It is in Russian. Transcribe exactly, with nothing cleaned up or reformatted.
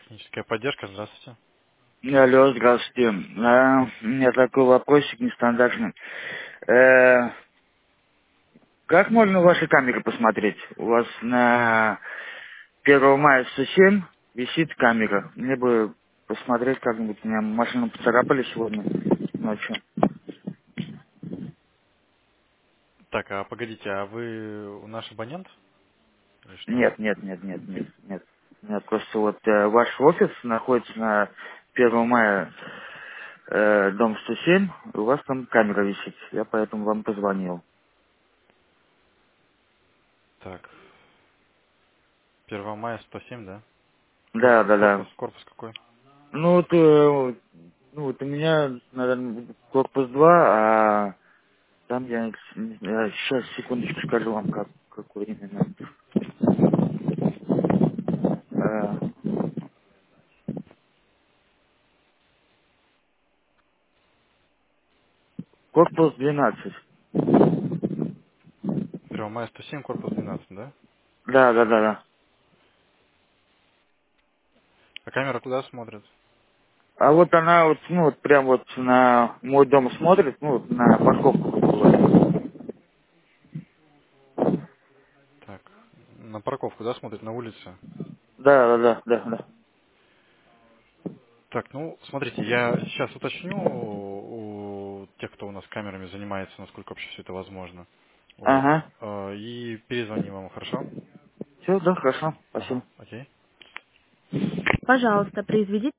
Техническая поддержка, здравствуйте. Алло, здравствуйте. А, у меня такой вопросик нестандартный. Э, как можно ваши камеры посмотреть? У вас на первого мая сто семь висит камера. Мне бы посмотреть как-нибудь. У меня машину поцарапали сегодня ночью. Так, а погодите, а вы наш абонент? Или что? Нет, нет, нет, нет, нет, нет. Нет, просто вот э, ваш офис находится на первого мая, э, дом сто семь, и у вас там камера висит. Я поэтому вам позвонил. Так, первого мая сто семь, да? Да, Корпус, да, да. корпус, корпус какой? Ну вот, э, ну вот у меня, наверное, корпус два, а там я, сейчас, секундочку скажу вам, как, какой именно. Э, корпус двенадцать. первого мая сто семь, корпус двенадцать, да? Да, да, да, да. А камера куда смотрит? А вот она вот, ну вот прям вот на мой дом смотрит, ну вот на парковку. грубо говоря. Так, на парковку, да, смотрит, на улице? Да, да, да, да, да. Так, ну, смотрите, я сейчас уточню у тех, кто у нас камерами занимается, насколько вообще все это возможно. Вот. Ага. Э, И перезвоним вам, хорошо? Все, да, хорошо, спасибо. Ага, окей. Пожалуйста, произведите